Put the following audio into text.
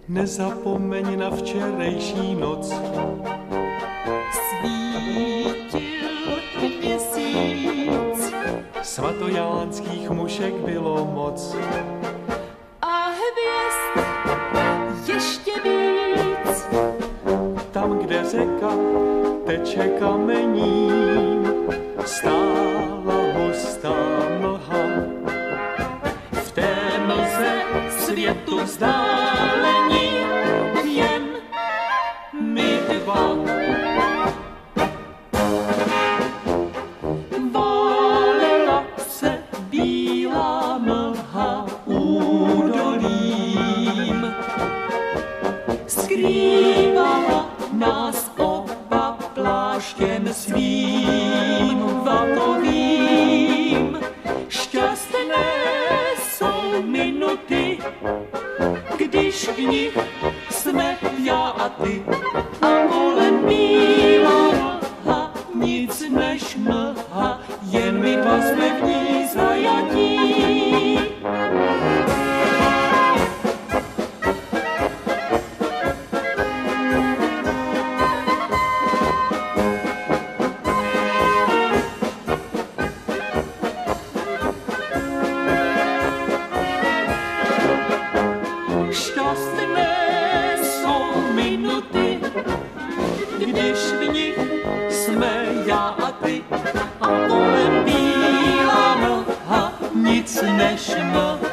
Nezapomeň na včerejší noc. Svítil měsíc, Svatojánských mušek bylo moc. a hvězd ještě víc. Tam, kde řeka teče kamením, stála hustá mlha. V té mlze světu vzdálení jen my dva. Válela se bílá mlha údolím, skrývala nás oba pláštěm svým vatovým. Šťastné jsou minuty, když v nich jsme já a ty. A kolem bílá mlha, nic než mlha, jen my dva jsme v ní zajatí. Šťastné jsou minuty, když v nich jsme já a ty. A kolem bílá mlha, nic než mlha.